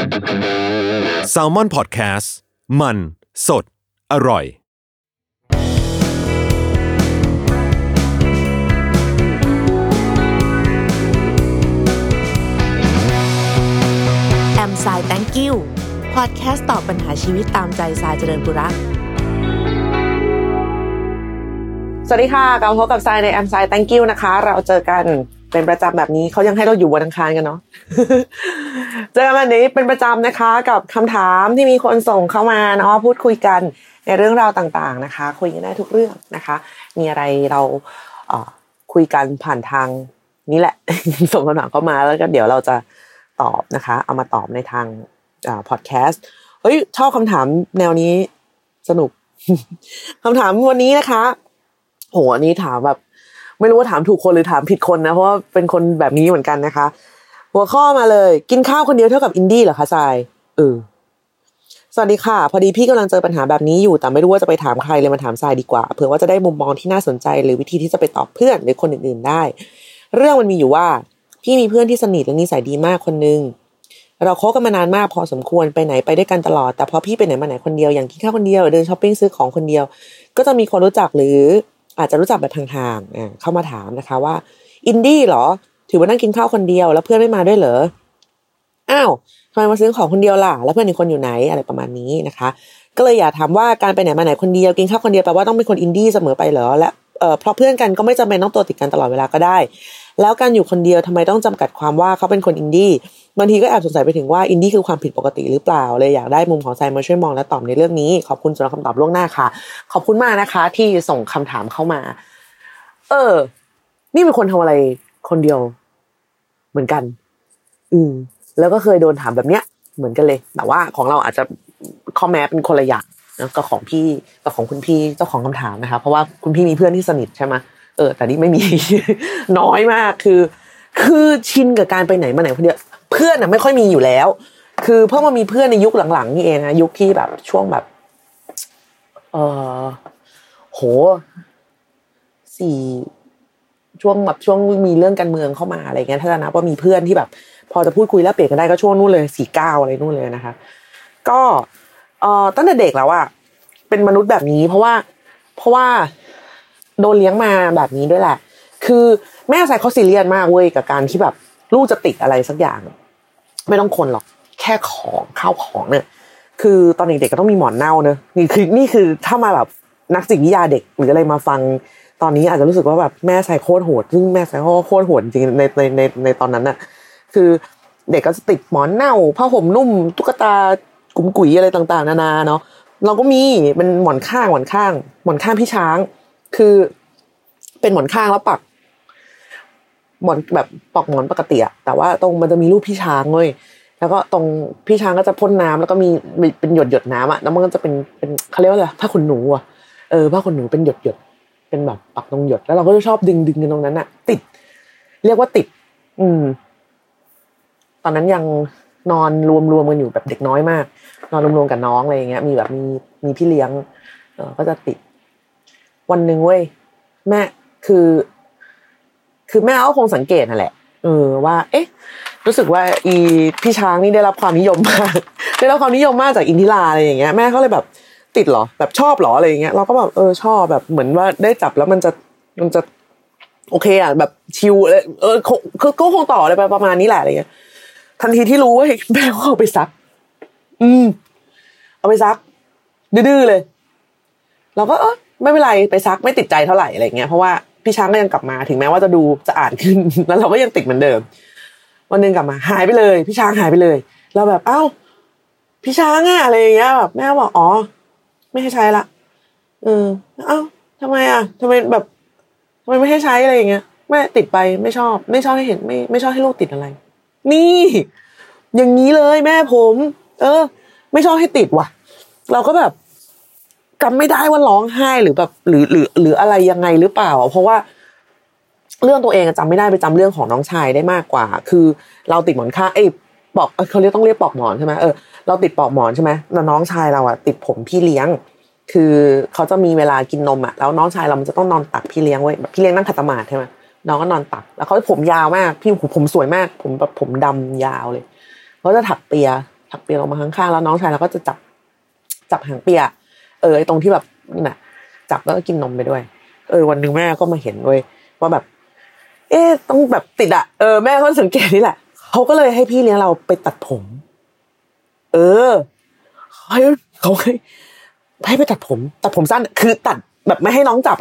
Salmon Podcast มันสดอร่อยแอมไซแตงกิ้วพอดแคสต์ตอบปัญหาชีวิตตามใจสายเจริญปุระสวัสดีค่ะกลับมาพบกับทรายในแอมไซแตงกิ้วนะคะเราเจอกันเป็นประจำแบบนี้เขายังให้เราอยู่วันอังคารกันเนาะ เจอกันวันนี้เป็นประจำนะคะกับคำถามที่มีคนส่งเข้ามาเนาะพูดคุยกันในเรื่องราวต่างๆนะคะคุยกันได้ทุกเรื่องนะคะมีอะไรเราคุยกันผ่านทางนี้แหละ ส่งคำถามเข้ามาแล้วก็เดี๋ยวเราจะตอบนะคะเอามาตอบในทางพอดแคสต์เฮ้ยชอบคำถามแนวนี้สนุก คำถามวันนี้นะคะโหอันนี้ถามแบบไม่รู้ว่าถามถูกคนหรือถามผิดคนนะเพราะว่าเป็นคนแบบนี้เหมือนกันนะคะหัวข้อมาเลยกินข้าวคนเดียวเท่ากับอินดี้เหรอคะทรายสวัสดีค่ะพอดีพี่กำลังเจอปัญหาแบบนี้อยู่แต่ไม่รู้ว่าจะไปถามใครเลยมาถามทรายดีกว่าเผื่อว่าจะได้มุมมองที่น่าสนใจหรือวิธีที่จะไปตอบเพื่อนหรือคนอื่นๆได้เรื่องมันมีอยู่ว่าพี่มีเพื่อนที่สนิทและนิสัยดีมากคนนึงเราคบกันมานานมากพอสมควรไปไหนไปด้วยกันตลอดแต่พอพี่ไปไหนมาไหนคนเดียวอย่างกินข้าวคนเดียวเดินช้อปปิ้งซื้อของคนเดียวก็จะมีคนรู้จักหรืออาจจะรู้จักแบบห่างๆเข้ามาถามนะคะว่าอินดี้เหรอถือว่านั่งกินข้าวคนเดียวแล้วเพื่อนไม่มาด้วยเหรออ้าวทำไมมาซื้อของคนเดียวล่ะแล้วเพื่อนอีกคนอยู่ไหนอะไรประมาณนี้นะคะก็เลยอยากถามว่าการไปไหนมาไหนคนเดียวกินข้าวคนเดียวแปลว่าต้องเป็นคนอินดี้เสมอไปเหรอและเพราะเพื่อนกันก็ไม่จำเป็นต้องตัวติดกันตลอดเวลาก็ได้แล้วการอยู่คนเดียวทำไมต้องจำกัดความว่าเขาเป็นคนอินดี้บางทีก็แอบสงสัยไปถึงว่าอินดี้คือความผิดปกติหรือเปล่าเลยอยากได้มุมของทรายมาช่วยมองและตอบในเรื่องนี้ขอบคุณสำหรับคำตอบล่วงหน้าค่ะขอบคุณมากนะคะที่ส่งคำถามเข้ามานี่เป็นคนทำอะไรคนเดียวเหมือนกันแล้วก็เคยโดนถามแบบเนี้ยเหมือนกันเลยแต่ว่าของเราอาจจะข้อแม้เป็นคนละอย่างนะกับของพี่กับของคุณพี่เจ้าของคำถามนะคะเพราะว่าคุณพี่มีเพื่อนที่สนิทใช่ไหมแต่นี่ไม่มี น้อยมากคือชินกับการไปไหนมาไหนคนเดียวเพื่อนน่ะไม่ค่อยมีอยู่แล้วคือเพิ่งมามีเพื่อนในยุคหลังๆนี่เองนะยุคที่แบบช่วงแบบช่วงมีเรื่องการเมืองเข้ามาอะไรเงี้ยถ้าจะนับว่ามีเพื่อนที่แบบพอจะพูดคุยแล้วเปลี่ยนกันได้ก็ช่วงนู่นเลย49อะไรนู่นเลยนะคะก็ตั้งแต่เด็กแล้วอะเป็นมนุษย์แบบนี้เพราะว่าโดนเลี้ยงมาแบบนี้ด้วยแหละคือแม่ใส่เขาซีเรียสมากเว้ยกับการที่แบบลูกจะติดอะไรสักอย่างไม่ต้องคนหรอกแค่ของข้าวของเนี่ยคือตอนเด็กๆก็ต้องมีหมอนเน่าเนอะนี่คือถ้ามาแบบนักจิตวิทยาเด็กหรืออะไรมาฟังตอนนี้อาจจะรู้สึกว่าแบบแม่ใส่โคตรโหดซึ่งแม่ใส่โคตรโหดจริงในตอนนั้นน่ะคือเด็กก็จะติดหมอนเน่าผ้าห่มนุ่มตุ๊กตากุ๋มกุ๋ยอะไรต่างๆนานาเนาะเราก็มีเป็นหมอนข้างพี่ช้างคือเป็นหมอนข้างแล้วปักหมอนแบบปอกหมอนปกติอะแต่ว่าตรงมันจะมีรูปพี่ช้างเว้ยแล้วก็ตรงพี่ช้างก็จะพ่นน้ำแล้วก็มีเป็นหยดน้ำอะแล้วมันก็จะเป็นเขาเรียกว่าอะไรผ้าขนหนูอะผ้าขนหนูเป็นหยดเป็นแบบปักตรงหยดแล้วเราก็จะชอบดึงกันตรงนั้นอะติดเรียกว่าติดตอนนั้นยังนอนรวมกันอยู่แบบเด็กน้อยมากนอนรวมๆกับน้องอะไรอย่างเงี้ยมีแบบมีพี่เลี้ยงก็จะติดวันนึงเว้ยแม่คือแม่ก็คงสังเกตนั่นแหละว่าเอ๊ะรู้สึกว่าอีพี่ช้างนี่ได้รับความนิยมมากจากอินทิราอะไรอย่างเงี้ยแม่เขาเลยแบบติดเหรอแบบชอบเหรออะไรอย่างเงี้ยเราก็แบบชอบแบบเหมือนว่าได้จับแล้วมันจะโอเคอ่ะแบบชิลคือก็คงต่ออะไรไปประมาณนี้แหละอะไรเงี้ยทันทีที่รู้ว่าแม่เขาเอาไปซักเอาไปซักดื้อๆเลยเราก็ไม่เป็นไรไปซักไม่ติดใจเท่าไหร่อะไรเงี้ยเพราะว่าพี่ช้างก็ยังกลับมาถึงแม้ว่าจะดูจะอ่านขึ้นแล้วเราก็ยังติดเหมือนเดิมวันนึงกลับมาหายไปเลยพี่ช้างหายไปเลยเราแบบพี่ช้างอะอะไรอย่างเงี้ยแบบแม่บอกอ๋อไม่ให้ใช้ละทำไมอะทำไมแบบทำไมไม่ให้ใช้อะไรอย่างเงี้ยแม่ติดไปไม่ชอบให้เห็นไม่ชอบให้ลูกติดอะไรนี่อย่างนี้เลยแม่ผมไม่ชอบให้ติดว่ะเราก็แบบจำไม่ได้ว่าร้องไห้หรือแบบหรืออะไรยังไงหรือเปล่าเพราะว่าเรื่องตัวเองจำไม่ได้ไปจำเรื่องของน้องชายได้มากกว่าคือเราติดหมอนข้างปอกเขาต้องเรียกปอกหมอนใช่ไหมเราติดปอกหมอนใช่ไหมแล้วน้องชายเราอะติดผมพี่เลี้ยงคือเขาจะมีเวลากินนมอะแล้วน้องชายเรามันจะต้องนอนตักพี่เลี้ยงไว้แบบพี่เลี้ยงนั่งขัดสมาธิใช่ไหมน้องก็นอนตักแล้วเขาผมยาวมากพี่ผมสวยมากผมแบบผมดำยาวเลยเขาจะถักเปียถักเปียลงมาข้างๆแล้วน้องชายเราก็จะจับหางเปียไอ้ตรงที่แบบนั่นน่ะจับแล้วก็กินนมไปด้วยวันนึงแม่ก็มาเห็นเว้ยว่าแบบต้องแบบติดแม่ก็สังเกตนี่แหละเขาก็เลยให้พี่เลี้ยงเราไปตัดผมเขาให้ไปตัดผมสั้นคือตัดแบบไม่ให้น้องจับ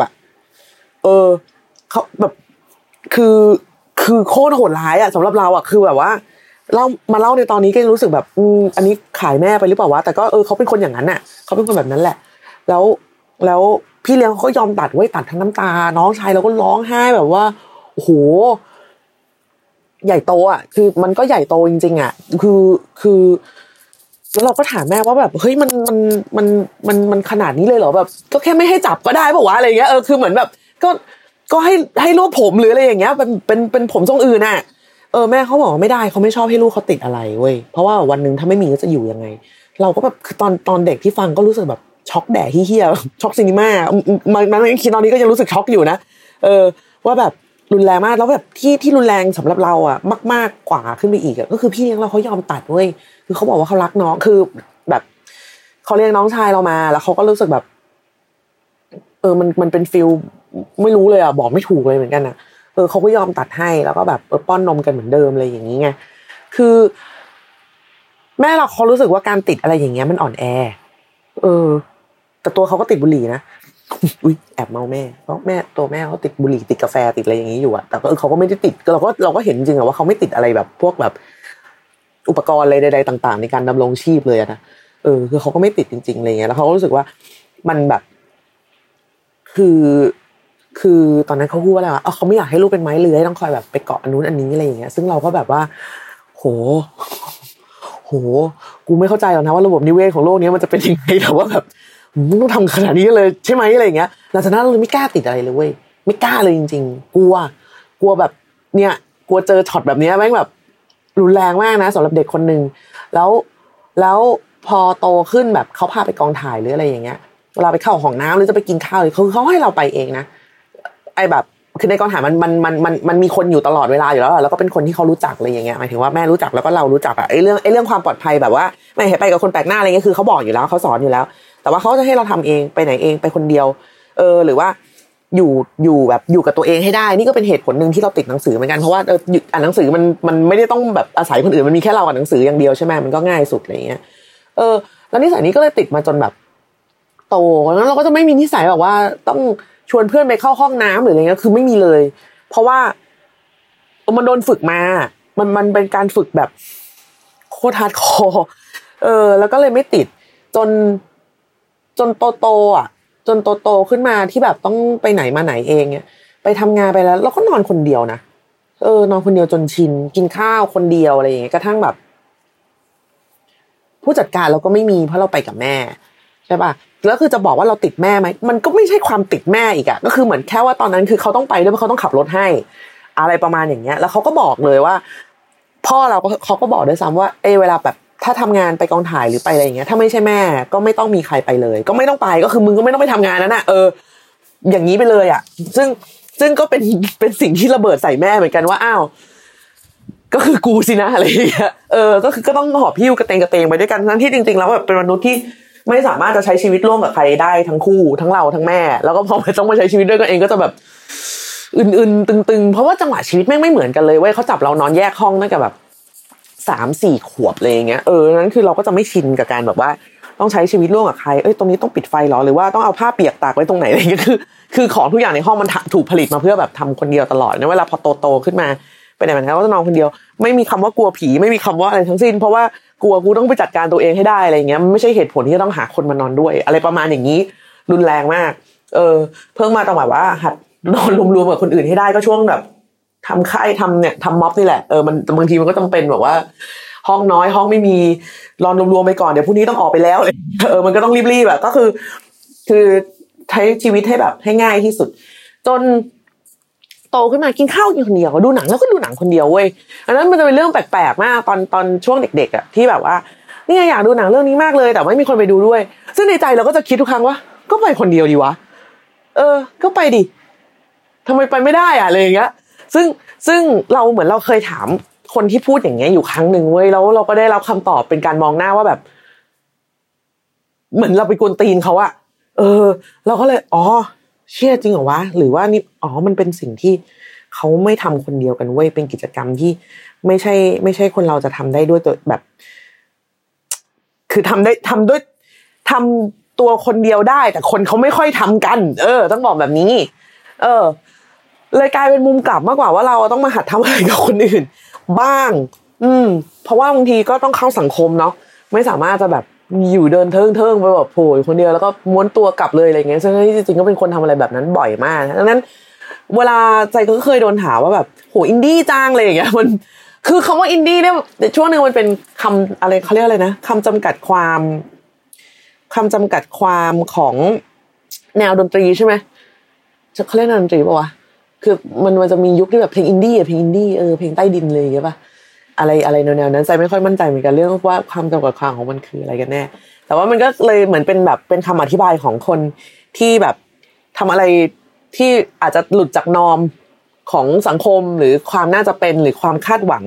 เขาแบบคือโคตรโหดร้ายสำหรับเราคือแบบว่ามาเล่าในตอนนี้ก็รู้สึกแบบอันนี้ขายแม่ไปหรือเปล่าวะแต่ก็เขาเป็นคนอย่างนั้นเขาเป็นคนแบบนั้นแหละแล้วพี่เลี้ยงเขาก็ยอมตัดไว้ตัดทั้งน้ำตาน้องชายเราก็ร้องไห้แบบว่าโอ้โหใหญ่โตคือมันก็ใหญ่โตจริงๆคือแล้วเราก็ถามแม่ว่าแบบเฮ้ยมันขนาดนี้เลยเหรอแบบก็แค่ไม่ให้จับก็ได้ป่าววะอะไรอย่างเงี้ยคือเหมือนแบบก็ให้รวบผมหรืออะไรอย่างเงี้ยเป็นผมทรงอื่นแม่เขาบอกว่าไม่ได้เขาไม่ชอบให้ลูกเขาติดอะไรเว้ยเพราะว่าวันนึงถ้าไม่มีก็จะอยู่ยังไงเราก็แบบคือตอนเด็กที่ฟังก็รู้สึกแบบช็อกแดดเหี้ยช็อกซีนีม่ามันคิดตอนนี้ก็ยังรู้สึกช็อกอยู่นะว่าแบบรุนแรงมากแล้วแบบที่รุนแรงสำหรับเรามากกว่าขึ้นไปอีกก็คือพี่เลี้ยงเราเขายอมตัดเว้ยคือเขาบอกว่าเขารักน้องคือแบบเขาเลี้ยงน้องชายเรามาแล้วเขาก็รู้สึกแบบมันเป็นฟีลไม่รู้เลยบอกไม่ถูกเลยเหมือนกันเขาก็ยอมตัดให้แล้วก็แบบป้อนนมกันเหมือนเดิมอะไรอย่างนี้ไงคือแม่เราเขารู้สึกว่าการติดอะไรอย่างเงี้ยมันอ่อนแอแต่ตัวเขาก็ติดบุหรี่นะอุ๊ยแอบเมาแม่เพราะตัวแม่เขาติดบุหรี่ติดกาแฟติดอะไรอย่างนี้อยู่แต่ก็เขาก็ไม่ได้ติดเราก็เห็นจริงว่าเขาไม่ติดอะไรแบบพวกแบบอุปกรณ์อะไรใดๆต่างๆในการดำรงชีพเลยนะคือเขาก็ไม่ติดจริงๆอะไรเงี้ยแล้วเขาก็รู้สึกว่ามันแบบคือตอนนั้นเขาพูดว่าอะไรวะเขาไม่อยากให้ลูกเป็นไม้เลื้อยต้องคอยแบบไปเกาะอันนู้นอันนี้อะไรอย่างเงี้ยซึ่งเราก็แบบว่าโหกูไม่เข้าใจหรอกนะว่าระบบนิเวศของโลกนี้มันจะเป็นยังไงแต่ว่าแบบมึงต้องทำขนาดนี้เลยใช่ไหมอะไรอย่างเงี้ยหลังจากนั้นเราเลยไม่กล้าติดอะไรเลยเว้ยไม่กล้าเลยจริงๆกลัวแบบเนี่ยกลัวเจอช็อตแบบนี้แม่งแบบรุนแรงมากนะสำหรับเด็กคนนึงแล้วพอโตขึ้นแบบเขาพาไปกองถ่ายหรืออะไรอย่างเงี้ยเวลาไปเข้าห้องน้ำหรือจะไปกินข้าวเลยเขาให้เราไปเองนะไอ้แบบคือในกองถ่ายมันมีคนอยู่ตลอดเวลาอยู่แล้วแล้วก็เป็นคนที่เขารู้จักอะไรอย่างเงี้ยหมายถึงว่าแม่รู้จักแล้วก็เรารู้จักไอ้เรื่องความปลอดภัยแบบว่าไม่ให้ไปกับคนแปลกหน้าอะไรเงี้ยคือเขาบอกอยู่แล้วเขาสอนอยู่แล้วแต่ว่าเขาจะให้เราทำเองไปไหนเองไปคนเดียวหรือว่าอยู่แบบอยู่กับตัวเองให้ได้นี่ก็เป็นเหตุผลนึงที่เราติดหนังสือเหมือนกันเพราะว่าอ่านหนังสือมันไม่ได้ต้องแบบอาศัยคนอื่นมันมีแค่เรากับหนังสืออย่างเดียวใช่ไหมมันก็ง่ายสุดอะไรเงี้ยแล้วนิสัยนี้ก็เลยติดมาจนแบบโตแล้วเราก็จะไม่มีนิสัยแบบว่าต้องชวนเพื่อนไปเข้าห้องน้ำหรืออะไรเงี้ยคือไม่มีเลยเพราะว่ามันโดนฝึกมามันเป็นการฝึกแบบโคตรฮาร์ดคอร์แล้วก็เลยไม่ติดจนโตจนโตขึ้นมาที่แบบต้องไปไหนมาไหนเองเนี่ยไปทำงานไปแล้วเราก็นอนคนเดียวนะนอนคนเดียวจนชินกินข้าวคนเดียวอะไรอย่างเงี้ยกระทั่งแบบผู้จัดการเราก็ไม่มีเพราะเราไปกับแม่ใช่ป่ะแล้วคือจะบอกว่าเราติดแม่ไหมมันก็ไม่ใช่ความติดแม่อีกก็คือเหมือนแค่ว่าตอนนั้นคือเขาต้องไปด้วยเพราะเขาต้องขับรถให้อะไรประมาณอย่างเงี้ยแล้วเขาก็บอกเลยว่าพ่อเราก็เขาก็บอกด้วยซ้ำว่าเวลาแบบถ้าทำงานไปกองถ่ายหรือไปอะไรอย่างเงี้ยถ้าไม่ใช่แม่ก็ไม่ต้องมีใครไปเลยก็ไม่ต้องไปก็คือมึงก็ไม่ต้องไปทำงานนั้นอย่างนี้ไปเลยซึ่งก็เป็นสิ่งที่ระเบิดใส่แม่เหมือนกันว่าอ้าวก็คือกูสินะอะไรอย่างเงี้ยก็คือก็ต้องหอบหิ้วกระเตงไปด้วยกันทั้งที่จริงๆแล้วแบบเป็นมนุษย์ที่ไม่สามารถจะใช้ชีวิตร่วมกับใครได้ทั้งคู่ทั้งเราทั้งแม่แล้วก็พอต้องมาใช้ชีวิตด้วยกันเองก็จะแบบอื่นๆตึงๆเพราะว่าจังหวะชีวิตแม่งไม่เหมือนกันเลยเว้ยเขาจับเรานอนแยกห้องตั้งแต่แบบ 3-4 ขวบเลยอย่างเงี้ยนั้นคือเราก็จะไม่ชินกับการแบบว่าต้องใช้ชีวิตร่วมกับใครตรงนี้ต้องปิดไฟหรอหรือว่าต้องเอาผ้าเปียกตากไว้ตรงไหนอะไรเงี้ยคือของทุกอย่างในห้องมันถูกผลิตมาเพื่อแบบทำคนเดียวตลอดนะเวลาพอโตขึ้นมาไปไหนมาไหนก็จะนอนคนเดียวไม่มีคำว่ากลัวผีไม่มีคำว่าอะไรทั้งสิ้นเพราะว่ากลัวกูต้องไปจัดการตัวเองให้ได้อะไรเงี้ยมันไม่ใช่เหตุผลที่จะต้องหาคนมานอนด้วยอะไรประมาณอย่างนี้รุนแรงมากเพิ่งมาตอนแบบว่าหัดนอนรวมๆกับคนอื่นให้ได้ก็ช่วงแบบทำค่ายทำม็อบนี่แหละมันบางทีมันก็จำเป็นแบบว่าห้องน้อยห้องไม่มีรอนรวมๆไปก่อนเดี๋ยวพรุ่งนี้ต้องออกไปแล้วเลยมันก็ต้องรีบๆแบบก็คือใช้ชีวิตให้แบบให้ง่ายที่สุดจนโตขึ้นมากินข้าวกินคนเดียวดูหนังแล้วก็ดูหนังคนเดียวเว้ยอันนั้นมันจะเป็นเรื่องแปลกๆมากตอนช่วงเด็กๆที่แบบว่านี่อยากดูหนังเรื่องนี้มากเลยแต่ไม่มีคนไปดูด้วยซึ่งในใจเราก็จะคิดทุกครั้งว่าก็ไปคนเดียวดีวะก็ไปดิทำไมไปไม่ได้อะไรอย่างเงี้ยซึ่งเราเหมือนเราเคยถามคนที่พูดอย่างเงี้ยอยู่ครั้งหนึ่งเว้ยแล้วเราก็ได้รับคำตอบเป็นการมองหน้าว่าแบบเหมือนเราไปกวนตีนเขาอะเราก็เลยเชื่อจริงเหรอวะหรือว่านี่มันเป็นสิ่งที่เขาไม่ทำคนเดียวกันเว้ยเป็นกิจกรรมที่ไม่ใช่คนเราจะทำได้ด้วยตัวแบบคือทำตัวคนเดียวได้แต่คนเขาไม่ค่อยทำกันต้องบอกแบบนี้เลยกลายเป็นมุมกลับมากกว่าว่าเราต้องมาหัดทำอะไรกับคนอื่นบ้างเพราะว่าบางทีก็ต้องเข้าสังคมเนาะไม่สามารถจะแบบอยู่เดินเทิงไปแบบโผล่คนเดียวแล้วก็ม้วนตัวกลับเลยอะไรเงี้ยซึ่งจริงๆก็เป็นคนทำอะไรแบบนั้นบ่อยมากดังนั้นเวลาใจก็เคยโดนถามว่าแบบโหอินดี้จังเลยอย่างเงี้ยมันคือคำว่าอินดี้เนี่ยช่วงนึงมันเป็นคำอะไรเขาเรียกอะไรนะคำจำกัดความของแนวดนตรีใช่ไหมเขาเรียกดนตรีป่ะวะคือมันจะมียุคที่แบบเพลงอินดี้เพลงใต้ดินเลยอย่างเงี้ยป่ะอะไรแนวๆนั้นใจไม่ค่อยมั่นใจเหมือนกันเรื่องว่าความจำกัดความของมันคืออะไรกันแน่แต่ว่ามันก็เลยเหมือนเป็นแบบเป็นคำอธิบายของคนที่แบบทำอะไรที่อาจจะหลุดจากนอร์มของสังคมหรือความน่าจะเป็นหรือความคาดหวัง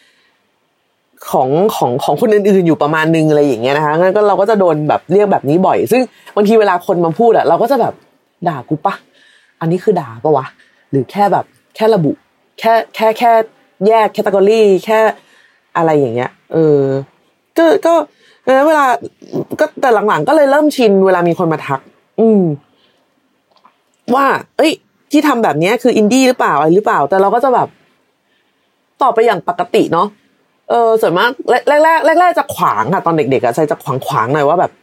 ของคนอื่นๆอยู่ประมาณนึงอะไรอย่างเงี้ยนะคะงั้นก็เราก็จะโดนแบบเรียกแบบนี้บ่อยซึ่งบางทีเวลาคนมาพูดเราก็จะแบบด่ากูปะอันนี้คือด่าปะวะหรือแค่แบบแค่ระบุแค่แยกแคตตากรีแค่อะไรอย่างเงี้ยก็เวลาก็แต่หลังๆก็เลยเริ่มชินเวลามีคนมาทักว่าที่ทำแบบนี้คืออินดี้หรือเปล่าอะไรหรือเปล่าแต่เราก็จะแบบตอบไปอย่างปกติเนาะส่วนมากแรกจะขวางอะตอนเด็กๆอะใจจะขวางหน่อยว่าแบบ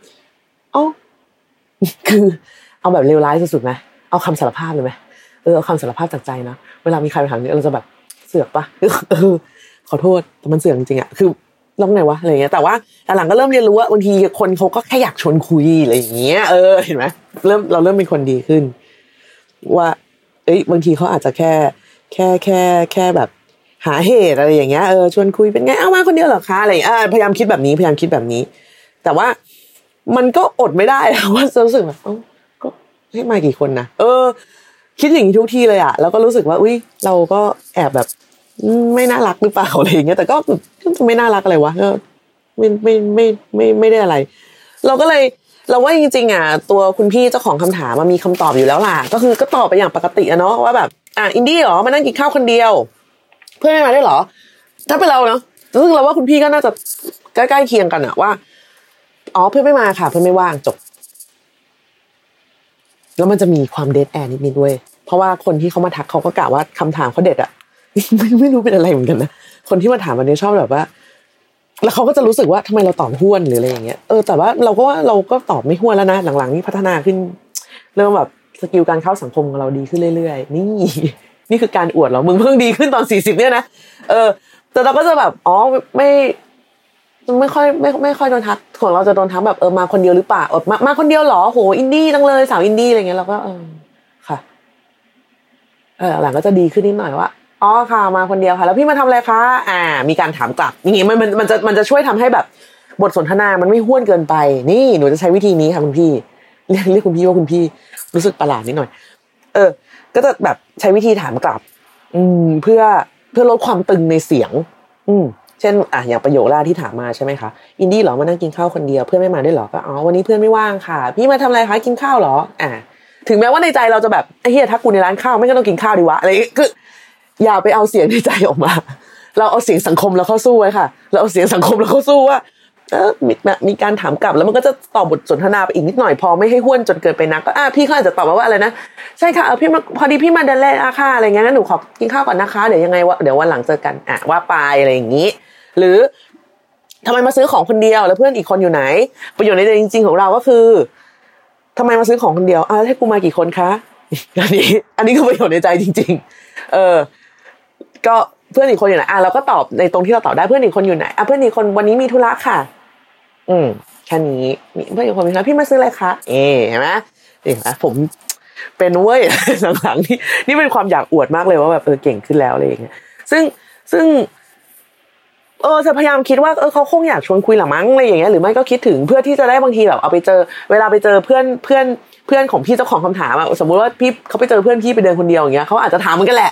คือเอาแบบเลวร้ายสุดๆไหมเอาคำสารภาพเลยไหมเอาคำสารภาพจากใจนะเวลามีใครมาถามเราจะแบบเสือกปะขอโทษแต่มันเสือกจริงๆอะคือร้องไงวะอะไรเงี้ยแต่ว่าหลังก็เริ่มเรียนรู้ว่าบางทีคนเขาก็แค่อยากชวนคุยอะไรอย่างเงี้ยเห็นไหมเราเริ่มเป็นคนดีขึ้นว่าบางทีเขาอาจจะแค่แบบหาเหตุอะไรอย่างเงี้ยชวนคุยเป็นไงเอามาคนเดียวเหรอคะอะไรพยายามคิดแบบนี้แต่ว่ามันก็อดไม่ได้ว่ารู้สึกแบบก็ให้มากี่คนนะคิดอย่างนี้ทุกทีเลยอ่ะแล้วก็รู้สึกว่าอุ๊ยเราก็แอบแบบไม่น่ารักหรือเปล่าอะไรอย่างเงี้ยแต่ก็ไม่น่ารักอะไรวะก็ไม่ได้อะไรเราก็เลยเราว่าจริงๆอ่ะตัวคุณพี่เจ้าของคำถามมันมีคำตอบอยู่แล้วล่ะก็คือก็ตอบไปอย่างปกติอะเนาะว่าแบบอินดี้เหรอมานั่งกินข้าวคนเดียวเพื่อนไม่มาได้เหรอถ้าเป็นเราเนาะซึ่งเราว่าคุณพี่ก็น่าจะใกล้ๆเคียงกันอะว่าเพื่อนไม่มาค่ะเพื่อนไม่ว่างจบแล้วมันจะมีความเดดแอร์นิดๆด้วยเพราะว่าคนที่เขามาทักเขาก็กล่าวว่าคำถามเขาเด็ดอะไม่รู้เป็นอะไรเหมือนกันนะคนที่มาถามวันนี้ชอบแบบว่าแล้วเขาก็จะรู้สึกว่าทำไมเราตอบห้วนหรืออะไรอย่างเงี้ยแต่ว่าเราก็ตอบไม่ห้วนแล้วนะหลังๆนี่พัฒนาขึ้นเริ่มแบบสกิลการเข้าสังคมของเราดีขึ้นเรื่อยๆนี่คือการอวดเหรอมึงเพิ่งดีขึ้นตอน40เนี่ยนะแต่เราก็จะแบบไม่ค่อยโดนทักของเราจะโดนทักแบบมาคนเดียวหรือเปล่ามาคนเดียวเหรอโหอินดี้จังเลยสาวอินดี้อะไรเงี้ยเราก็ค่ะหลังก็จะดีขึ้นนิดหน่อยว่าค่ะมาคนเดียวค่ะแล้วพี่มาทำอะไรคะมีการถามกลับอย่างงี้มันจะช่วยทำให้แบบบทสนทนามันไม่ห้วนเกินไปนี่หนูจะใช้วิธีนี้ค่ะคุณพี่เรียกคุณพี่ว่าคุณพี่รู้สึกประหลาดนิดหน่อยก็จะแบบใช้วิธีถามกลับเพื่อลดความตึงในเสียงเช่นอย่างประโยคแรกที่ถามมาใช่ไหมคะอินดี้เหรอมานั่งกินข้าวคนเดียวเพื่อนไม่มาด้วยเหรอก็วันนี้เพื่อนไม่ว่างค่ะพี่มาทำอะไรคะกินข้าวเหรอถึงแม้ว่าในใจเราจะแบบไอ้เหี้ยถ้ากูในร้านข้าวไม่ก็ต้องกินข้าวดีวะอะไรคืออย่าไปเอาเสียงในใจออกมาเราเอาเสียงสังคมแล้วเข้าสู้ไว้ค่ะเราเอาเสียงสังคมแล้วเข้าสู้ว่ามีการถามกลับแล้วมันก็จะตอบบทสนทนาไปอีกนิดหน่อยพอไม่ให้ห้วนจนเกินไปนักก็พี่เขาอาจจะตอบว่าอะไรนะใช่ค่ะพี่มาพอดีพี่มาเดินเล่นค่ะอะไรเงี้ยงั้นหนูขอกินข้าวก่อนนะคะเดี๋ยวยังไงเดี๋ยววันหลังเจอกันว่าไปอะไรอย่างนี้หรือทำไมมาซื้อของคนเดียวแล้วเพื่อนอีกคนอยู่ไหนประโยชน์ในใจจริงๆของเราก็คือทำไมมาซื้อของคนเดียวให้กูมากี่คนคะอันนี้คือประโยชน์ในใจจริงๆก็เพื่อนอีกคนอยู่ไหนเราก็ตอบในตรงที่เราตอบได้เพื่อนอีกคนอยู่ไหนเพื่อนอีกคนวันนี้มีธุระค่ะแค่นี้เพื่อนอีกคนมีธุระพี่มาซื้ออะไรคะเห็นไหมผมเป็นเว้ยหลังๆนี่เป็นความอยากอวดมากเลยว่าแบบเก่งขึ้นแล้วอะไรอย่างเงี้ยซึ่งจะพยายามคิดว่าเขาคงอยากชวนคุยหรือมั้งอะไรอย่างเงี้ยหรือไม่ก็คิดถึงเพื่อที่จะได้บางทีแบบเอาไปเจอเวลาไปเจอเพื่อนของพี่เจ้าของคำถามสมมุติว่าพี่เขาไปเจอเพื่อนพี่ไปเดินคนเดียวอย่างเงี้ยเขาอาจจะถามเหมือนกันแหละ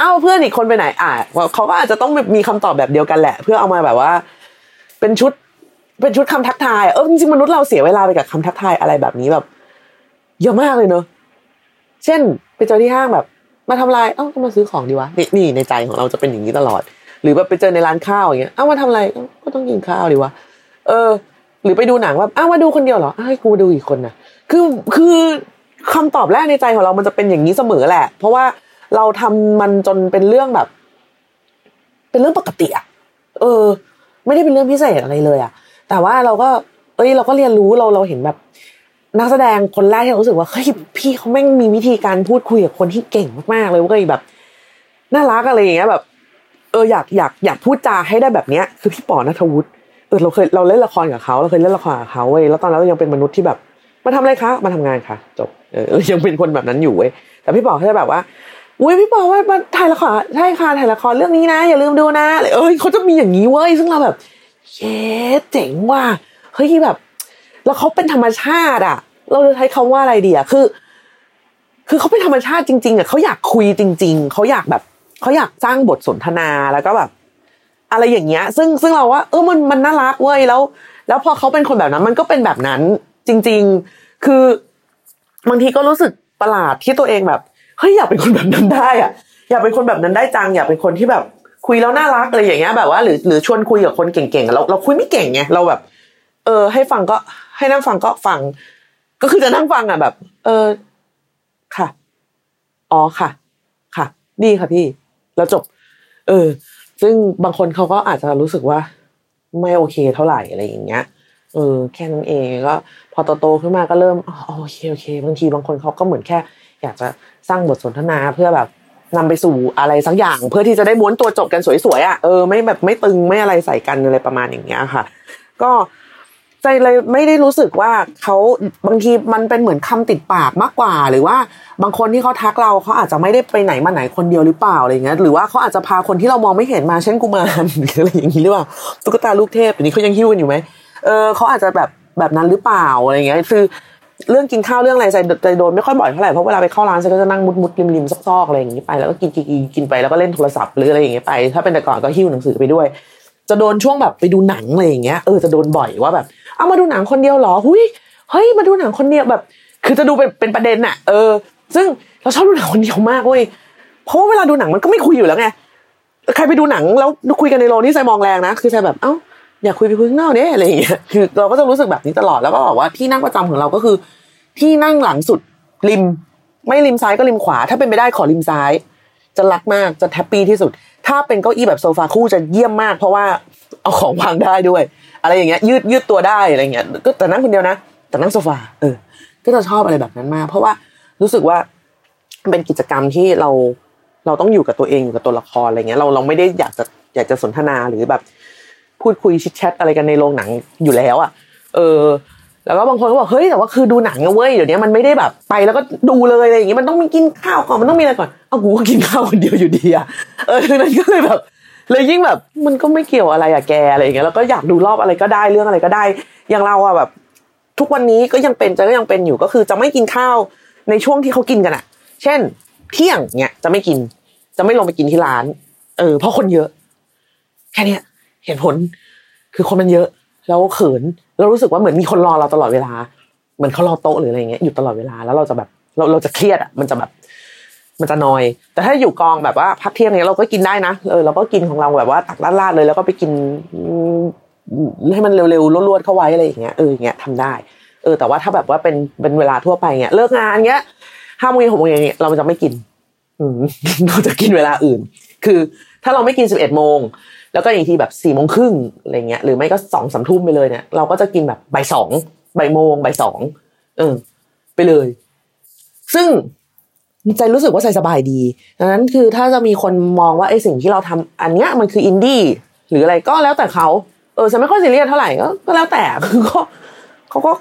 อ้าวเพื่อนอีกคนไปไหนเขาก็อาจจะต้องมีคำตอบแบบเดียวกันแหละเพื่อเอามาแบบว่าเป็นชุดคำทักทายจริงๆมนุษย์เราเสียเวลาไปกับคำทักทายอะไรแบบนี้แบบเยอะมากเลยเนอะเช่นไปเจอที่ห้างแบบมาทำอะไรก็มาซื้อของดีวะนี่ในใจของเราจะเป็นอย่างนี้ตลอดหรือแบบไปเจอในร้านข้าวอย่างเงี้ยมาทำอะไรก็ต้องกินข้าวดีวะหรือไปดูหนังแบบมาดูคนเดียวเหรอให้กูมาดูอีกคนนะคือคำตอบแรกในใจของเรามันจะเป็นอย่างนี้เสมอแหละเพราะว่าเราทำมันจนเป็นเรื่องแบบเป็นเรื่องปกติไม่ได้เป็นเรื่องพิเศษอะไรเลยแต่ว่าเราก็เราก็เรียนรู้เราเห็นแบบนักแสดงคนแรกที่เรารู้สึกว่าเฮ้ยพี่เขาแม่งมีวิธีการพูดคุยกับคนที่เก่งมากๆเลยเว้ยแบบน่ารักอะไรอย่างเงี้ยแบบอยากพูดจาให้ได้แบบเนี้ยคือพี่ป๋อณัฐวุฒิเราเล่นละครกับเขาเราเคยเล่นละครกับเขาเว้ยแล้วตอนนั้นเรายังเป็นมนุษย์ที่แบบมาทำอะไรคะมาทำงานค่ะจบยังเป็นคนแบบนั้นอยู่เว้ยแต่พี่ป๋อเขาจะแบบว่าอุ้ยพี่ป๋อว่ามาถ่ายละครใช่ค่ะถ่ายละครเรื่องนี้นะอย่าลืมดูนะเขาจะมีอย่างนี้เว้ยซึ่งเราแบบเย้เจ๋งว่ะเฮ้ยแบบแล้วเขาเป็นธรรมชาติเราจะใช้คำว่าอะไรดีคือเขาเป็นธรรมชาติจริงๆเขาอยากคุยจริงๆเขาอยากสร้างบทสนทนาแล้วก็แบบอะไรอย่างเงี้ยซึ่งเราว่ามันน่ารักเว้ยแล้วพอเขาเป็นคนแบบนั้นมันก็เป็นแบบนั้นจริงๆคือบางทีก็รู้สึกประหลาดที่ตัวเองแบบเฮ้ยอยากเป็นคนแบบนั้นได้อยากเป็นคนแบบนั้นได้จังอยากเป็นคนที่แบบคุยแล้วน่ารักอะไรอย่างเงี้ยแบบว่าหรือชวนคุยกับคนเก่งๆเราคุยไม่เก่งไงเราแบบให้ฟังก็ให้นั่งฟังก็ฟังก็คือจะนั่งฟังแบบค่ะอ๋อค่ะค่ะดีค่ะพี่แล้วจบซึ่งบางคนเขาก็อาจจะรู้สึกว่าไม่โอเคเท่าไหร่อะไรอย่างเงี้ยแค่นั้นเองก็พอโตขึ้นมาก็เริ่มโอเคบางทีบางคนเขาก็เหมือนแค่อยากจะสร้างบทสนทนาเพื่อแบบนำไปสู่อะไรสักอย่างเพื่อที่จะได้ม้วนตัวจบกันสวยๆไม่แบบไม่ตึงไม่อะไรใส่กันอะไรประมาณอย่างเงี้ยค่ะก็ใจเลยไม่ได้รู้สึกว่าเขาบางทีมันเป็นเหมือนคำติดปากมากกว่าหรือว่าบางคนที่เขาทักเราเขาอาจจะไม่ได้ไปไหนมาไหนคนเดียวหรือเปล่าอะไรเงี้ยหรือว่าเขาอาจจะพาคนที่เรามองไม่เห็นมาเช่นกุมารอะไรอย่างนี้หรือเปล่าตุ๊กตาลูกเทพอย่างนี้เขายังหิ้วกันอยู่ไหมเขาอาจจะแบบนั้นหรือเปล่าอะไรเงี้ยคือเรื่องกินข้าวเรื่องอะไรใจโดนไม่ค่อยบ่อยเท่าไหร่เพราะเวลาไปเข้าร้านก็จะนั่งมุดริมซอกๆอะไรอย่างนี้ไปแล้วก็กินไปแล้วก็เล่นโทรศัพท์หรืออะไรอย่างเงี้ยไปถ้าเป็นแต่ก่อนก็หิ้วหนังสือไปด้วยจะโดนช่วงแบบไปดูหนังอะไรอย่างเงี้ยจะโดนบ่อยว่าแบบเอามาดูหนังคนเดียวเหรอเฮ้ยมาดูหนังคนเดียวแบบคือจะดูเป็นประเด็นซึ่งเราชอบดูหนังคนเดียวมากเว้ยเพราะว่าเวลาดูหนังมันก็ไม่คุยอยู่แล้วไงใครไปดูหนังแล้วคุยกันในโรงนี่ใจมองแรงนะคือใจแบบอยากคุยไปคุยข้างนอกเนี่ยอะไรอย่างเงี้ยคือเราก็จะรู้สึกแบบนี้ตลอดแล้วก็บอกว่าที่นั่งประจำของเราก็คือที่นั่งหลังสุดริมไม่ริมซ้ายก็ริมขวาถ้าเป็นไปได้ขอริมซ้ายจะรักมากจะแฮปปี้ที่สุดถ้าเป็นเก้าอี้แบบโซฟาคู่จะเยี่ยมมากเพราะว่าเอาของวางได้ด้วยอะไรอย่างเงี้ยยืดตัวได้อะไรเงี้ยก็แต่นั่งคนเดียวนะแต่นั่งโซฟาก็จะชอบอะไรแบบนั้นมากเพราะว่ารู้สึกว่าเป็นกิจกรรมที่เราต้องอยู่กับตัวเองอยู่กับตัวละครอะไรเงี้ยเราไม่ได้อยากจะสนทนาหรือแบบพูดคุยแชทอะไรกันในโรงหนังอยู่แล้วแล้วก็บางคนก็บอกเฮ้ยแต่ว่าคือดูหนังเว้ยเดี๋ยวนี้มันไม่ได้แบบไปแล้วก็ดูเลยอะไรอย่างงี้มันต้องมีกินข้าวก่อนมันต้องมีอะไรก่อนกูก็กินข้าวคนเดียวอยู่ดีนั่นก็เลยแบบเลยยิ่งแบบมันก็ไม่เกี่ยวอะไรแกอะไรอย่างเงี้ยแล้วก็อยากดูรอบอะไรก็ได้เรื่องอะไรก็ได้อย่างเราแบบทุกวันนี้ก็ยังเป็นอยู่ก็คือจะไม่กินข้าวในช่วงที่เขากินกันเช่นเที่ยงเนี่ยจะไม่กินจะไม่ลงไปกินที่ร้านเพราะคนเยอะแค่นี้เห็นผลคือคนมันเยอะแล้วเขินเรารู้สึกว่าเหมือนมีคนรอเราตลอดเวลาเหมือนเขารอโต๊ะหรืออะไรเงี้ยอยู่ตลอดเวลาแล้วเราจะแบบเราจะเครียดมันจะแบบมันจะนอยแต่ถ้าอยู่กองแบบว่าพักเที่ยงเนี้ยเราก็กินได้นะเราก็กินของเราแบบว่าตักราดๆเลยแล้วก็ไปกินให้มันเร็วๆรวดๆเข้าไว้อะไรอย่างเงี้ยอย่างเงี้ยทำได้แต่ว่าถ้าแบบว่าเป็นเวลาทั่วไปเงี้ยเลิกงานเงี้ย 5 โมง 6 โมงเนี่ยเราจะไม่กินเราจะกินเวลาอื่นคือถ้าเราไม่กิน 11 โมงแล้วก็อีกทีแบบ 4 โมงครึ่งอะไรเงี้ยหรือไม่ก็ 2-3 ทุ่มไปเลยเนี่ยเราก็จะกินแบบบ่าย 2 บ่ายโมงบ่าย 2ไปเลยซึ่งใจรู้สึกว่าใจสบายดีดังนั้นคือถ้าจะมีคนมองว่าไอ้สิ่งที่เราทำอันเนี้ยมันคืออินดี้หรืออะไรก็แล้วแต่เขาฉันไม่ค่อยซีเรียสเท่าไหร่ก็แล้วแต่คือเขาก็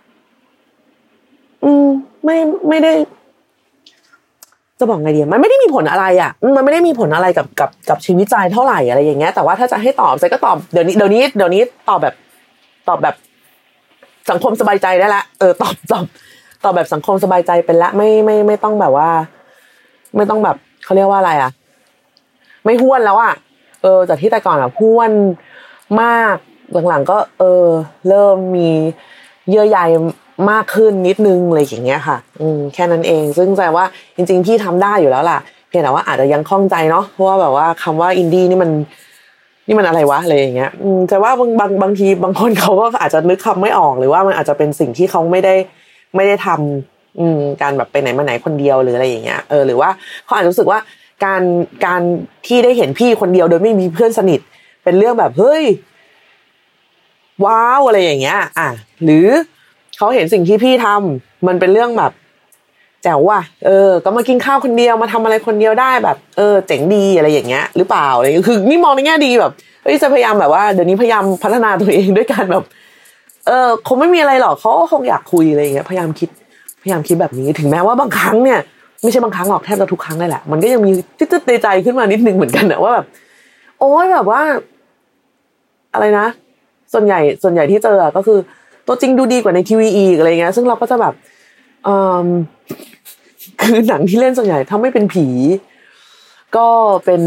ไม่ได้จะบอกไงดีมันไม่ได้มีผลอะไรมันไม่ได้มีผลอะไรกับชีวิตใจเท่าไหร่อะไรอย่างเงี้ยแต่ว่าถ้าจะให้ตอบใจก็ตอบเดี๋ยวนี้ตอบแบบสังคมสบายใจได้ละตอบแบบสังคมสบายใจเป็นละไม่ต้องแบบว่าไม่ต้องแบบเขาเรียกว่าอะไรไม่ห้วนแล้วอ่ะจากที่แต่ก่อนแบบห้วนมากหลังๆก็เริ่มมีเยื่อใยมากขึ้นนิดนึงอะไรอย่างเงี้ยค่ะแค่นั้นเองซึ่งใจว่าจริงๆพี่ทำได้อยู่แล้วล่ะเพียงแต่ว่าอาจจะยังคล่องใจเนาะเพราะว่าแบบว่าคำว่าอินดี้นี่มันอะไรวะอะไรอย่างเงี้ยแต่ว่าบางทีบางคนเขาก็อาจจะนึกคำไม่ออกหรือว่ามันอาจจะเป็นสิ่งที่เขาไม่ได้ทำการแบบไปไหนมาไหนคนเดียวหรืออะไรอย่างเงี้ยหรือว่าเขาอาจจะรู้สึกว่าการที่ได้เห็นพี่คนเดียวโดยไม่มีเพื่อนสนิทเป็นเรื่องแบบเฮ้ยว้าวอะไรอย่างเงี้ยหรือเขาเห็นสิ่งที่พี่ทำมันเป็นเรื่องแบบแจ๋วว่ะก็มากินข้าวคนเดียวมาทำอะไรคนเดียวได้แบบเจ๋งดีอะไรอย่างเงี้ยหรือเปล่าอะไรคือนี่มองในแง่ดีแบบจะพยายามแบบว่าเดี๋ยวนี้พยายามพัฒนาตัวเองด้วยการแบบคงไม่มีอะไรหรอกเขาคงอยากคุยอะไรอย่างเงี้ยพยายามคิดแบบนี้ถึงแม้ว่าบางครั้งเนี่ยไม่ใช่บางครั้งหรอกแทบจะทุกครั้งเลยแหละมันก็ยังมีตึ๊ดๆในใจขึ้นมานิดนึงเหมือนกันนะว่าแบบโอ๊ยแบบว่าอะไรนะส่วนใหญ่ที่เจอก็คือตัวจริงดูดีกว่าในทีวีอีกอะไรเงี้ยซึ่งเราก็จะแบบคือหนังที่เล่นส่วนใหญ่ถ้าไม่เป็นผีก็เป็น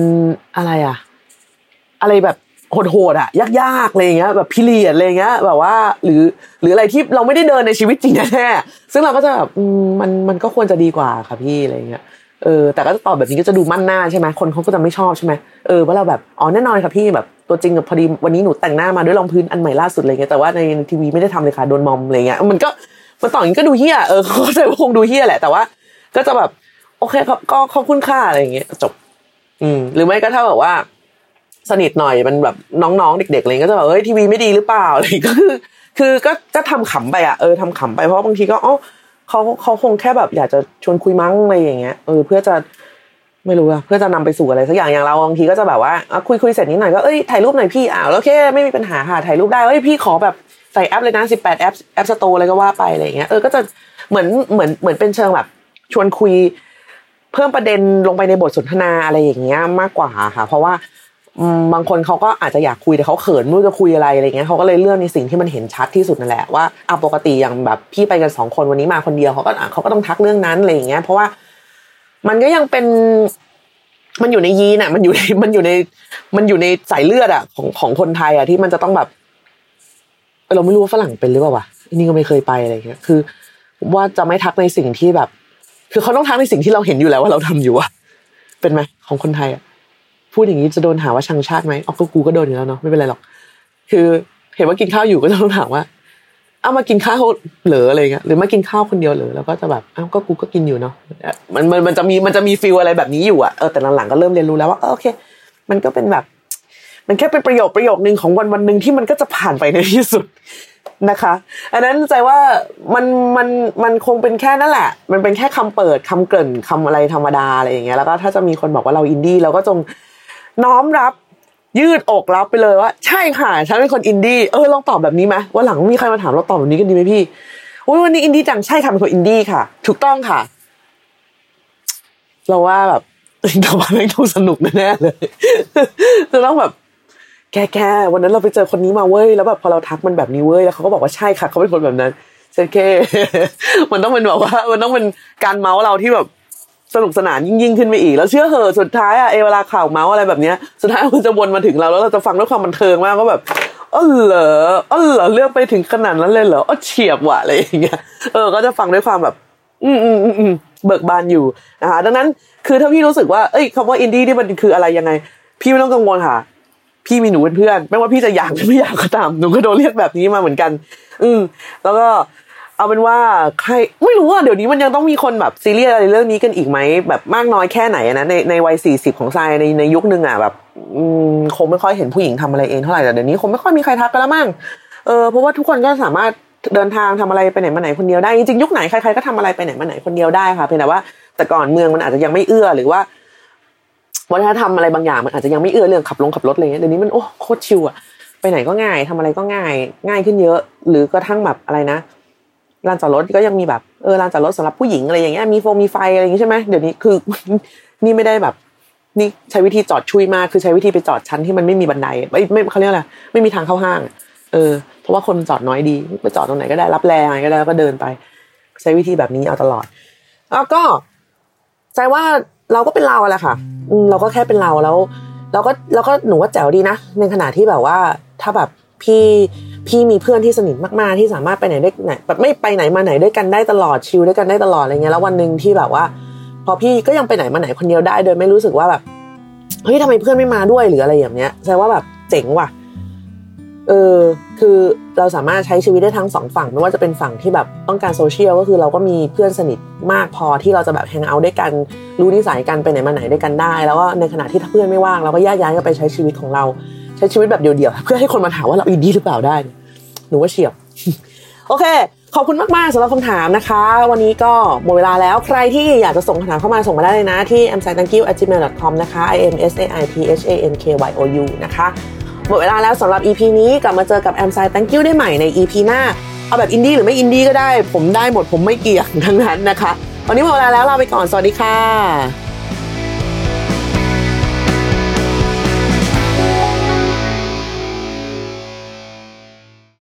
อะไรแบบโหดๆยากๆอะไรเงี้ยแบบพิเรียดอะไรเงี้ยแบบว่าหรืออะไรที่เราไม่ได้เดินในชีวิตจริงแน่ๆซึ่งเราก็จะแบบมันก็ควรจะดีกว่าค่ะพี่อะไรเงี้ยแต่ก็จะตอบแบบนี้ก็จะดูมั่นหน้าใช่ไหมคนเขาก็จะไม่ชอบใช่ไหมเพราะเราแบบแน่นอนค่ะพี่แบบตัวจริงกับพอดีวันนี้หนูแต่งหน้ามาด้วยรองพื้นอันใหม่ล่าสุดอะไรเงี้ยแต่ว่าในทีวีไม่ได้ทำเลยค่ะโดนมอมอะไรเงี้ยมันต่ออย่างนี้ก็ดูเหี้ยเขาจะคงดูเหี้ยแหละแต่ว่าก็จะแบบโอเคครับก็ขอบคุณค่าอะไรอย่างเงี้ยจบหรือไม่ก็ถ้าแบบว่าสนิทหน่อยมันแบบน้องๆเด็กๆอะไรก็จะแบบทีวีไม่ดีหรือเปล่าอะไรก็คือก็ทำขำไปทำขำไปเพราะบางทีก็เขาคงแค่แบบอยากจะชวนคุยมั้งอะไรอย่างเงี้ยเพื่อจะไม่รู้เพื่อจะนำไปสู่อะไรสักอย่างเราบางทีก็จะแบบว่าคุยเสร็จนิดหน่อยก็ถ่ายรูปหน่อยพี่โอเคไม่มีปัญหาค่ะถ่ายรูปได้พี่ขอแบบใส่แอปเลยนะ18แอปสโตร์อะไรก็ว่าไปอะไรอย่างเงี้ยก็จะเหมือนเป็นเชิงแบบชวนคุยเพิ่มประเด็นลงไปในบทสนทนาอะไรอย่างเงี้ยมากกว่าค่ะเพราะว่าบางคนเขาก็อาจจะอยากคุยแต่เขาเขินไม่รู้จะคุยอะไรเงี้ยเขาก็เลยเลือกในสิ่งที่มันเห็นชัดที่สุดนั่นแหละว่าปกติอย่างแบบพี่ไปกัน2คนวันนี้มาคนเดียวเขาก็ต้องทักเรื่องนั้นอะไรอย่างเงี้ยเพราะว่ามันก็ยังเป็นมันอยู่ในยีนมันอยู่ในสายเลือดของคนไทยที่มันจะต้องแบบเราไม่รู้ว่าฝรั่งเป็นหรือเปล่าวะนี่ก็ไม่เคยไปอะไรเงี้ยคือว่าจะไม่ทักในสิ่งที่แบบคือเขาต้องทักในสิ่งที่เราเห็นอยู่แล้วว่าเราทำอยู่เป็นไหมของคนไทยพูดอย่างนี้จะโดนหาว่าชังชาติไหมก็กูก็โดนอยู่แล้วเนาะไม่เป็นไรหรอกคือเห็นว่ากินข้าวอยู่ก็ต้องถามว่ามากินข้าวเหรออะไรเงี้ยหรือมากินข้าวคนเดียวเหรอแล้วก็จะแบบก็กูก็กินอยู่เนาะมันจะมีฟีลอะไรแบบนี้อยู่แต่หลังๆก็เริ่มเรียนรู้แล้วว่าโอเคมันก็เป็นแบบมันแค่เป็นประโยคนึงของวันนึงที่มันก็จะผ่านไปในที่สุดนะคะอันนั้นใจว่ามันคงเป็นแค่นั่นแหละมันเป็นแค่คำเปิดคำเกริ่นคำอะไรธรรมดาอะไรอย่างเงี้ยแล้วก็ถ้าจะมีคนบอกว่าเราอินดี้เราก็จงน้อมรับยืดอกรับไปเลยว่าใช่ค่ะฉันเป็นคนอินดี้ลองตอบแบบนี้ไหมว่าหลังมีใครมาถามเราตอบแบบนี้กันดีไหมพี่วันนี้อินดี้จังใช่ค่ะเป็นคนอินดี้ค่ะถูกต้องค่ะเราว่าแบบต่อมาไม่ต้องสนุกแน่ๆเลยจะต้องแบบแกวันนั้นเราไปเจอคนนี้มาเว้ยแล้วแบบพอเราทักมันแบบนี้เว้ยแล้วเขาก็บอกว่าใช่ค่ะเขาเป็นคนแบบนั้นเช่นแค่มันต้องเป็นแบบว่ามันต้องเป็นการเมาส์เราที่แบบสนุกสนานยิ่งขึ้นไปอีกแล้วเชื่อเหอะสุดท้ายเวลาข่าวเมาส์อะไรแบบเนี้ยสุดท้ายมันจะวนมาถึงเราแล้วเราจะฟังด้วยความบันเทิงมากก็แบบเหรอเลือกไปถึงขนาดนั้นเลยเหรอเฉียบว่ะอะไรอย่างเงี้ยก็จะฟังด้วยความแบบเบิกบานอยู่นะคะดังนั้นคือถ้าพี่รู้สึกว่าคำว่าอินดี้นี่มันคืออะไรยังไงพี่ไม่ต้องกังวลค่ะพี่มีหนูเป็นเพื่อนไม่ว่าพี่จะอยากหรือไม่อยากก็ตามหนูก็โดนเรียกแบบนี้มาเหมือนกันแล้วก็เอาเป็นว่าใครไม่รู้เดี๋ยวนี้มันยังต้องมีคนแบบซีเรียสอะไรเรื่องนี้กันอีกไหมแบบมากน้อยแค่ไหนนะในวัย40ของทรายในยุคนึงแบบคงไม่ค่อยเห็นผู้หญิงทำอะไรเองเท่าไหร่แต่เดี๋ยวนี้คงไม่ค่อยมีใครทักกันแล้วมั้งเพราะว่าทุกคนก็สามารถเดินทางทำอะไรไปไหนมาไหนคนเดียวได้จริงๆยุคไหนใครๆก็ทำอะไรไปไหนมาไหนคนเดียวได้ค่ะเพียงแต่ว่าแต่ก่อนเมืองมันอาจจะยังไม่เอื้อหรือว่าวัฒนธรรมอะไรบางอย่างมันอาจจะยังไม่เอื้อเรื่องขับรถอะไรเงี้ยเดี๋ยวนี้มันโคตรชิลไปไหนก็ง่ายทำอะไรก็ง่ายขึ้นเยอะหรือกระทั่งแบบอะไรนะลานจอดรถก็ยังมีแบบลานจอดรถสำหรับผู้หญิงอะไรอย่างเงี้ยมีไฟอะไรอย่างงี้ใช่ไหมเดี๋ยวนี้คือ นี่ไม่ได้แบบนี่ใช้วิธีจอดชุยมากคือใช้วิธีไปจอดชั้นที่มันไม่มีบันไดไม่เขาเรียกอะไรไม่มีทางเข้าห้างเพราะว่าคนจอดน้อยดีไปจอดตรงไหนก็ได้รับแรงอะไรก็ได้แล้วก็เดินไปใช้วิธีแบบนี้เอาตลอดแล้วก็ใจว่าเราก็เป็นเราแหละค่ะเราก็แค่เป็นเราแล้วแล้วก็หนูว่าแจ๋วดีนะในขณะที่แบบว่าถ้าแบบพี่มีเพื่อนที่สนิทมากๆที่สามารถไปไหนได้ไหนแบบไม่ไปไหนมาไหนด้วยกันได้ตลอดชิลด้วยกันได้ตลอดอะไรเงี้ยแล้ววันนึงที่แบบว่าพอพี่ก็ยังไปไหนมาไหนคนเดียวได้โดยไม่รู้สึกว่าแบบเฮ้ยทำไมเพื่อนไม่มาด้วยหรืออะไรอย่างเงี้ยแสดงว่าแบบเจ๋งว่ะคือเราสามารถใช้ชีวิตได้ทั้งสองฝั่งไม่ว่าจะเป็นฝั่งที่แบบต้องการโซเชียลก็คือเราก็มีเพื่อนสนิทมากพอที่เราจะแบบแฮงเอาท์ด้วยกันรู้นิสัยกันไปไหนมาไหนด้วยกันได้แล้วก็ในขณะที่ถ้าเพื่อนไม่ว่างเราก็แยกย้ายกันไปใช้ชีวิตของเราใช้ชีวิตแบบเดี่ยวๆเพื่อให้คนมาถามว่าเราอินดี้หรือเปล่าได้หนูว่าเฉียบ โอเคขอบคุณมากๆสำหรับคำถามนะคะวันนี้ก็หมดเวลาแล้วใครที่อยากจะส่งคำถามเข้ามาส่งมาได้เลยนะที่ amsaithankyou@gmail.com นะคะ amsaithankyou นะคะหมดเวลาแล้วสำหรับ EP นี้กลับมาเจอกับ Amsai Thank You ได้ใหม่ใน EP หน้าเอาแบบอินดี้หรือไม่อินดี้ก็ได้ผมได้หมดผมไม่เกี่ยงทั้งนั้นนะคะวันนี้หมดเวลาแล้วลาไปก่อนสวัสดีค่ะ